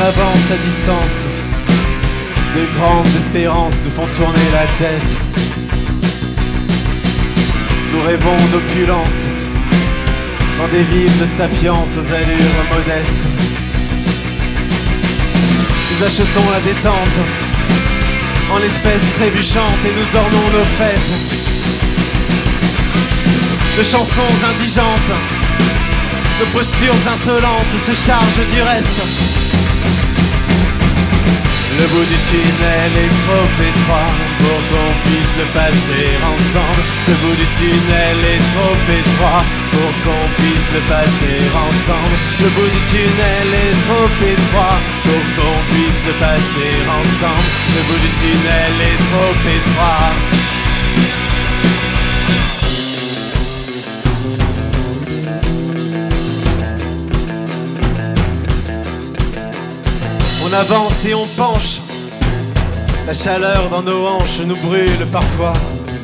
avance à distance. De grandes espérances nous font tourner la tête. Nous rêvons d'opulence dans des villes de sapience aux allures modestes. Nous achetons la détente en l'espèce trébuchante et nous ornons nos fêtes de chansons indigentes. Nos postures insolentes se chargent du reste. Le bout du tunnel est trop étroit pour qu'on puisse le passer ensemble. Le bout du tunnel est trop étroit pour qu'on puisse le passer ensemble. Le bout du tunnel est trop étroit pour qu'on puisse le passer ensemble. Le bout du tunnel est trop étroit. On avance et on penche. La chaleur dans nos hanches nous brûle parfois.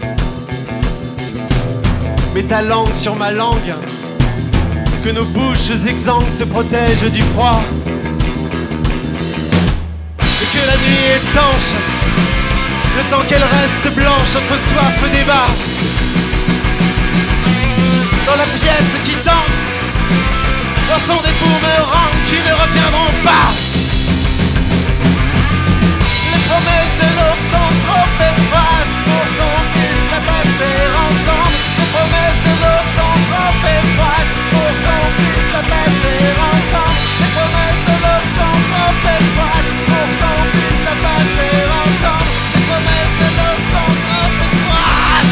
Mets ta langue sur ma langue, que nos bouches exsangues se protègent du froid. Et que la nuit étanche, le temps qu'elle reste blanche, notre soif débat. Dans la pièce qui tangue, dansons des boomerangs qui ne reviendront pas. Les promesses de l'aube sont trop étroites pour qu'on puisse la passer ensemble. Les promesses de l'aube sont trop étroites pour qu'on puisse la passer ensemble. Les promesses de l'aube sont trop étroites pour qu'on puisse la passer ensemble. Les promesses de l'aube sont trop étroites.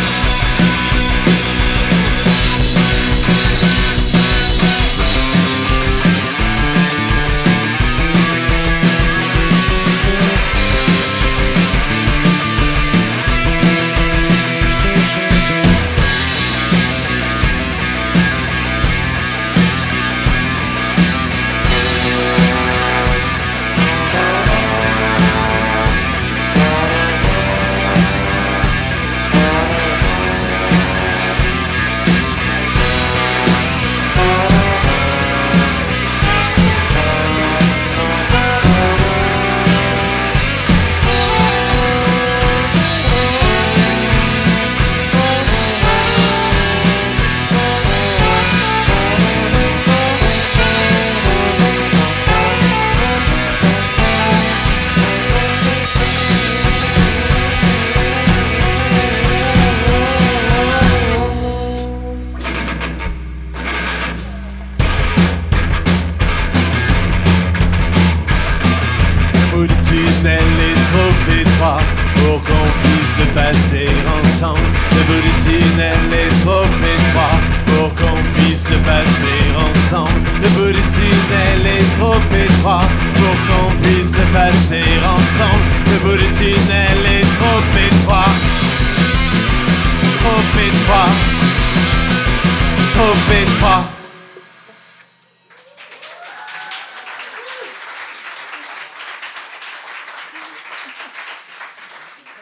Le bout du tunnel est trop étroit pour qu'on puisse le passer ensemble. Le bout du tunnel est trop étroit pour qu'on puisse le passer ensemble. Le bout du tunnel est trop étroit pour qu'on puisse le passer ensemble. Le bout du tunnel est trop étroit, trop étroit, trop étroit.